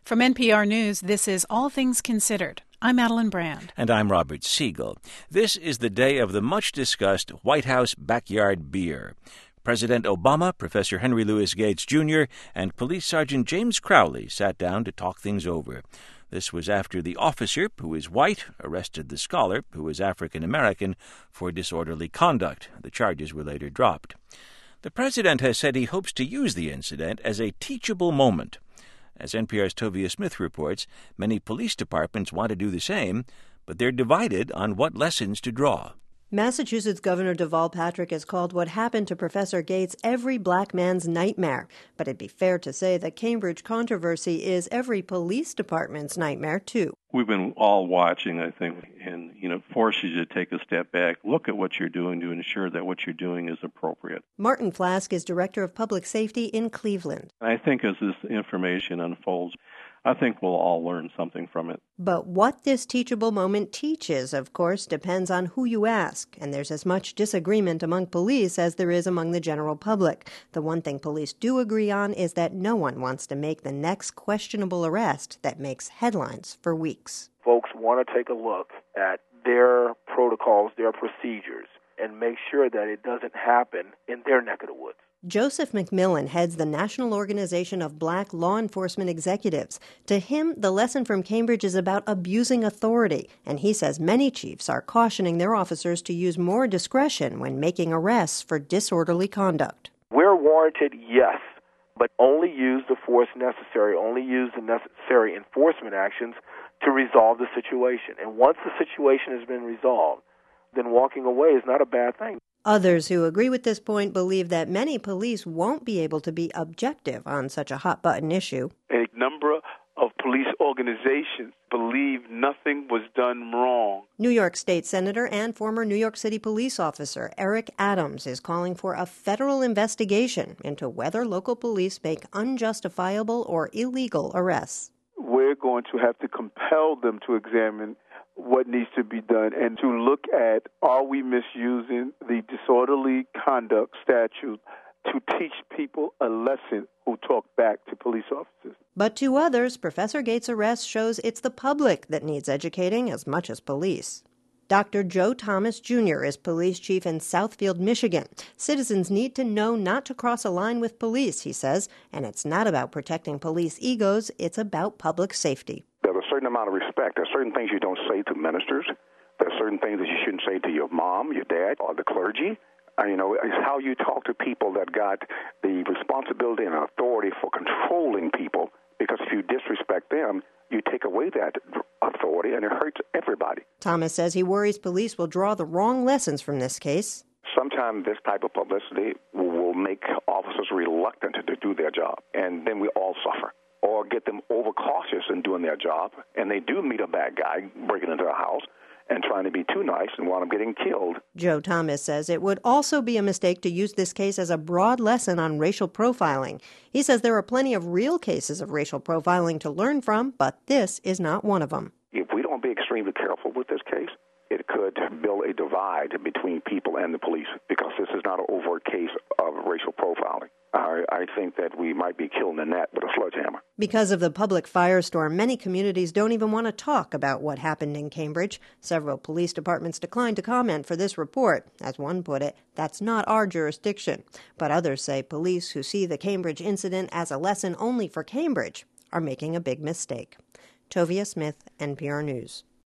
From NPR News, this is All Things Considered. I'm Madeline Brand. And I'm Robert Siegel. This is the day of the much-discussed White House backyard beer. President Obama, Professor Henry Louis Gates, Jr., and Police Sergeant James Crowley sat down to talk things over. This was after the officer, who is white, arrested the scholar, who is African-American, for disorderly conduct. The charges were later dropped. The president has said he hopes to use the incident as a teachable moment. As NPR's Tovia Smith reports, many police departments want to do the same, but they're divided on what lessons to draw. Massachusetts Governor Deval Patrick has called what happened to Professor Gates every black man's nightmare. But it'd be fair to say the Cambridge controversy is every police department's nightmare, too. We've been all watching, I think, and, forces you to take a step back, look at what you're doing to ensure that what you're doing is appropriate. Martin Flask is Director of Public Safety in Cleveland. I think as this information unfolds, I think we'll all learn something from it. But what this teachable moment teaches, of course, depends on who you ask, and there's as much disagreement among police as there is among the general public. The one thing police do agree on is that no one wants to make the next questionable arrest that makes headlines for weeks. Folks want to take a look at their protocols, their procedures, and make sure that it doesn't happen in their neck of the woods. Joseph McMillan heads the National Organization of Black Law Enforcement Executives. To him, the lesson from Cambridge is about abusing authority, and he says many chiefs are cautioning their officers to use more discretion when making arrests for disorderly conduct. We're warranted, yes, but only use the force necessary, only use the necessary enforcement actions to resolve the situation. And once the situation has been resolved, then walking away is not a bad thing. Others who agree with this point believe that many police won't be able to be objective on such a hot-button issue. A number of police organizations believe nothing was done wrong. New York State Senator and former New York City police officer Eric Adams is calling for a federal investigation into whether local police make unjustifiable or illegal arrests. We're going to have to compel them to examine what needs to be done and to look at, are we misusing the disorderly conduct statute to teach people a lesson who talk back to police officers. But to others, Professor Gates' arrest shows it's the public that needs educating as much as police. Dr. Joe Thomas, Jr. is police chief in Southfield, Michigan. Citizens need to know not to cross a line with police, he says, and it's not about protecting police egos, it's about public safety. There's a certain amount of respect. There's certain things you don't say to ministers. There's certain things that you shouldn't say to your mom, your dad, or the clergy. It's how you talk to people that got the responsibility and authority for controlling people, because if you disrespect them, you take away that authority, and it hurts everybody. Thomas says he worries police will draw the wrong lessons from this case. Sometimes this type of publicity will make officers reluctant to do their job, and then we all suffer. Or get them overcautious in doing their job, and they do meet a bad guy breaking into a house and trying to be too nice and wind up getting killed. Joe Thomas says it would also be a mistake to use this case as a broad lesson on racial profiling. He says there are plenty of real cases of racial profiling to learn from, but this is not one of them. If we don't be extremely careful with this case, it could build a divide between people and the police, because this is not an overt case of racial profiling. I think that we might be killing the gnat with a sledgehammer. Because of the public firestorm, many communities don't even want to talk about what happened in Cambridge. Several police departments declined to comment for this report. As one put it, that's not our jurisdiction. But others say police who see the Cambridge incident as a lesson only for Cambridge are making a big mistake. Tovia Smith, NPR News.